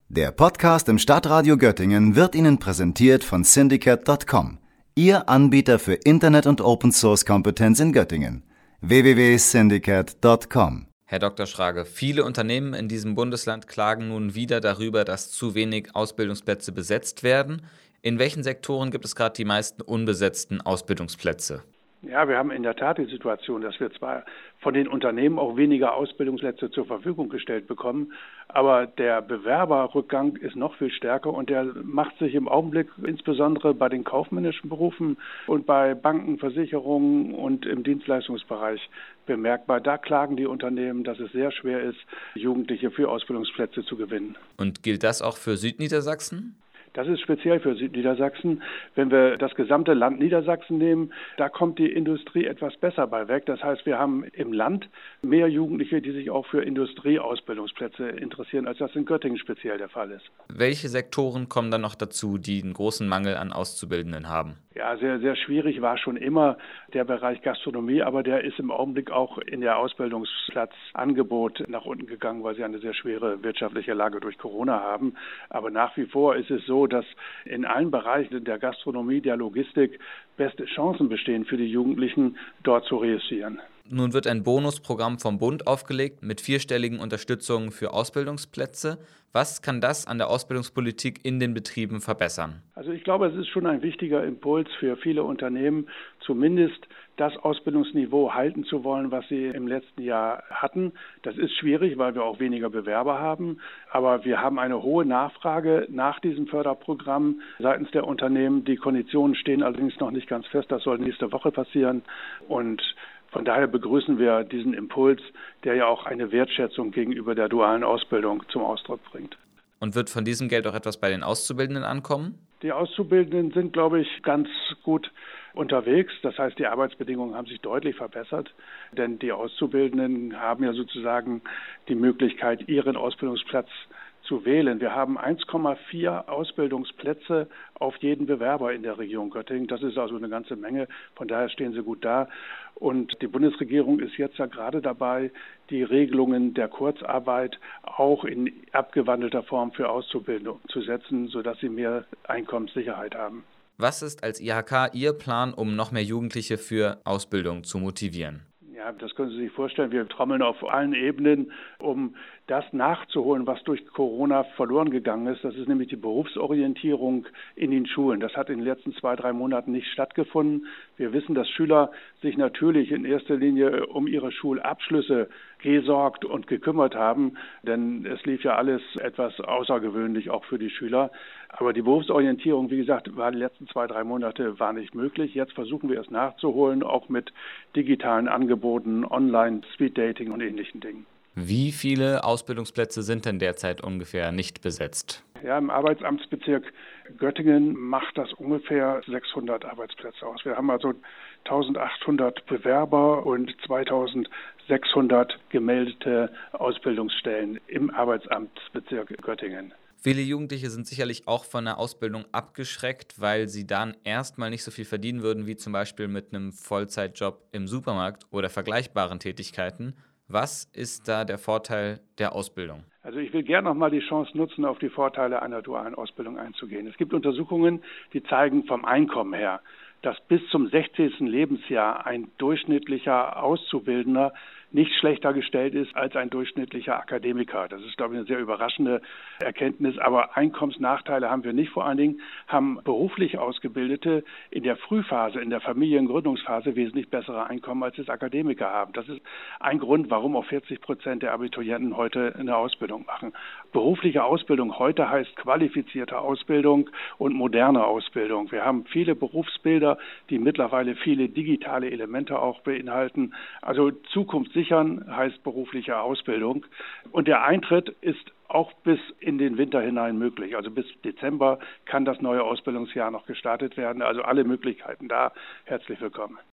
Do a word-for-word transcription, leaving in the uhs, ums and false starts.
Der Podcast im Stadtradio Göttingen wird Ihnen präsentiert von Syndicate Punkt com, Ihr Anbieter für Internet- und Open-Source-Kompetenz in Göttingen. w w w punkt syndicate punkt com. Herr Doktor Schrage, viele Unternehmen in diesem Bundesland klagen nun wieder darüber, dass zu wenig Ausbildungsplätze besetzt werden. In welchen Sektoren gibt es gerade die meisten unbesetzten Ausbildungsplätze? Ja, wir haben in der Tat die Situation, dass wir zwar von den Unternehmen auch weniger Ausbildungsplätze zur Verfügung gestellt bekommen, aber der Bewerberrückgang ist noch viel stärker und der macht sich im Augenblick insbesondere bei den kaufmännischen Berufen und bei Banken, Versicherungen und im Dienstleistungsbereich bemerkbar. Da klagen die Unternehmen, dass es sehr schwer ist, Jugendliche für Ausbildungsplätze zu gewinnen. Und gilt das auch für Südniedersachsen? Das ist speziell für Südniedersachsen. Wenn wir das gesamte Land Niedersachsen nehmen, da kommt die Industrie etwas besser bei weg. Das heißt, wir haben im Land mehr Jugendliche, die sich auch für Industrieausbildungsplätze interessieren, als das in Göttingen speziell der Fall ist. Welche Sektoren kommen dann noch dazu, die einen großen Mangel an Auszubildenden haben? Ja, sehr, sehr schwierig war schon immer der Bereich Gastronomie, aber der ist im Augenblick auch in der Ausbildungsplatzangebot nach unten gegangen, weil sie eine sehr schwere wirtschaftliche Lage durch Corona haben. Aber nach wie vor ist es so, dass in allen Bereichen der Gastronomie, der Logistik beste Chancen bestehen für die Jugendlichen, dort zu reüssieren. Nun wird ein Bonusprogramm vom Bund aufgelegt mit vierstelligen Unterstützungen für Ausbildungsplätze. Was kann das an der Ausbildungspolitik in den Betrieben verbessern? Also ich glaube, es ist schon ein wichtiger Impuls für viele Unternehmen, zumindest das Ausbildungsniveau halten zu wollen, was sie im letzten Jahr hatten. Das ist schwierig, weil wir auch weniger Bewerber haben. Aber wir haben eine hohe Nachfrage nach diesem Förderprogramm seitens der Unternehmen. Die Konditionen stehen allerdings noch nicht ganz fest. Das soll nächste Woche passieren. Und von daher begrüßen wir diesen Impuls, der ja auch eine Wertschätzung gegenüber der dualen Ausbildung zum Ausdruck bringt. Und wird von diesem Geld auch etwas bei den Auszubildenden ankommen? Die Auszubildenden sind, glaube ich, ganz gut unterwegs. Das heißt, die Arbeitsbedingungen haben sich deutlich verbessert, denn die Auszubildenden haben ja sozusagen die Möglichkeit, ihren Ausbildungsplatz zu wählen. Wir haben eins Komma vier Ausbildungsplätze auf jeden Bewerber in der Region Göttingen. Das ist also eine ganze Menge. Von daher stehen sie gut da. Und die Bundesregierung ist jetzt ja gerade dabei, die Regelungen der Kurzarbeit auch in abgewandelter Form für Auszubildende umzusetzen, sodass sie mehr Einkommenssicherheit haben. Was ist als I H K Ihr Plan, um noch mehr Jugendliche für Ausbildung zu motivieren? Ja, das können Sie sich vorstellen. Wir trommeln auf allen Ebenen, um das nachzuholen, was durch Corona verloren gegangen ist. Das ist nämlich die Berufsorientierung in den Schulen. Das hat in den letzten zwei, drei Monaten nicht stattgefunden. Wir wissen, dass Schüler sich natürlich in erster Linie um ihre Schulabschlüsse gesorgt und gekümmert haben, denn es lief ja alles etwas außergewöhnlich auch für die Schüler. Aber die Berufsorientierung, wie gesagt, war die letzten zwei, drei Monate war nicht möglich. Jetzt versuchen wir es nachzuholen, auch mit digitalen Angeboten, Online, Speeddating und ähnlichen Dingen. Wie viele Ausbildungsplätze sind denn derzeit ungefähr nicht besetzt? Ja, im Arbeitsamtsbezirk Göttingen macht das ungefähr sechshundert Arbeitsplätze aus. Wir haben also eintausendachthundert Bewerber und zweitausendsechshundert gemeldete Ausbildungsstellen im Arbeitsamtsbezirk Göttingen. Viele Jugendliche sind sicherlich auch von der Ausbildung abgeschreckt, weil sie dann erstmal nicht so viel verdienen würden wie zum Beispiel mit einem Vollzeitjob im Supermarkt oder vergleichbaren Tätigkeiten. Was ist da der Vorteil der Ausbildung? Also ich will gerne noch mal die Chance nutzen, auf die Vorteile einer dualen Ausbildung einzugehen. Es gibt Untersuchungen, die zeigen vom Einkommen her, dass bis zum sechzehnten Lebensjahr ein durchschnittlicher Auszubildender nicht schlechter gestellt ist als ein durchschnittlicher Akademiker. Das ist, glaube ich, eine sehr überraschende Erkenntnis. Aber Einkommensnachteile haben wir nicht. Vor allen Dingen haben beruflich Ausgebildete in der Frühphase, in der Familiengründungsphase wesentlich bessere Einkommen, als es Akademiker haben. Das ist ein Grund, warum auch vierzig Prozent der Abiturienten heute eine Ausbildung machen. Berufliche Ausbildung heute heißt qualifizierte Ausbildung und moderne Ausbildung. Wir haben viele Berufsbilder, die mittlerweile viele digitale Elemente auch beinhalten. Also Zukunft sichern heißt berufliche Ausbildung. Und der Eintritt ist auch bis in den Winter hinein möglich. Also bis Dezember kann das neue Ausbildungsjahr noch gestartet werden. Also alle Möglichkeiten da. Herzlich willkommen.